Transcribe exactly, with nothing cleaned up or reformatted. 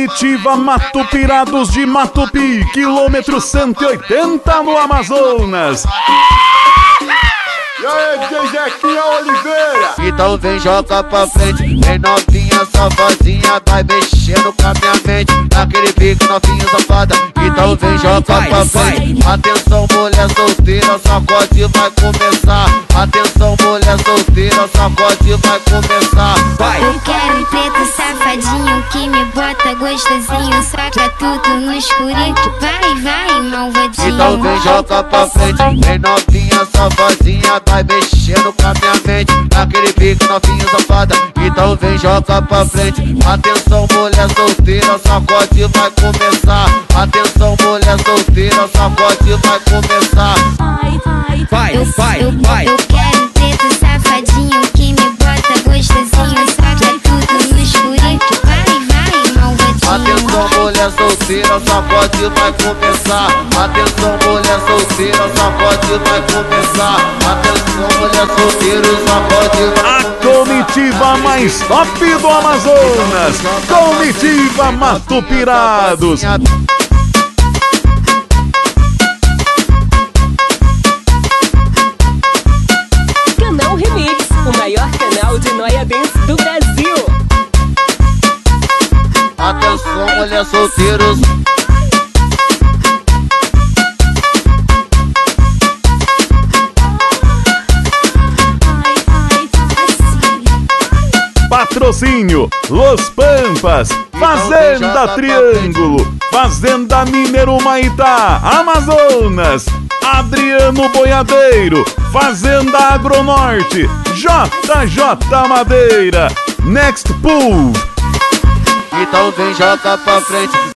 comitiva Matupirados de Matupi, quilômetro cento e oitenta no Amazonas. E aí, D J Zequinha Oliveira? Então vem, joga pra frente, vem novinha, safadinha, vai mexendo com a minha mente, naquele pique novinha safada. Então vem, joga pra frente, atenção mulher solteira, sacode vai começar. Atenção mulher solteira, sacode vai começar. Eu quero um preto safadinho que me bota gostosinho, saca tudo no escurinho, vai, vai malvadinho. Então vem, joga pra frente, vem novinha, safadinha, vai mexendo com a minha mente, naquele pique novinha safada. Então vem, joga pra frente, atenção mulher solteira, sacode vai começar. Atenção mulher solteira, sacode vai começar. Vai, eu, vai, eu, vai. Eu quero um preto safadinho que me bota gostosinho, saca tudo no escurinho, vai, vai malvadinho. Atenção mulher solteira, sacode vai começar. Atenção mulher solteira, sacode vai começar. Atenção mulher solteira, sacode vai A comitiva mais top do Amazonas, comitiva Matupirados. Canal Remix, o maior canal de noia dance do Brasil. Atenção mulher solteiros. Patrocínio Los Pampas, Fazenda Triângulo, Fazenda Mineiro Maitá, Amazonas, Adriano Boiadeiro, Fazenda Agronorte, J J Madeira, Next Pool. Então vem, joga pra frente.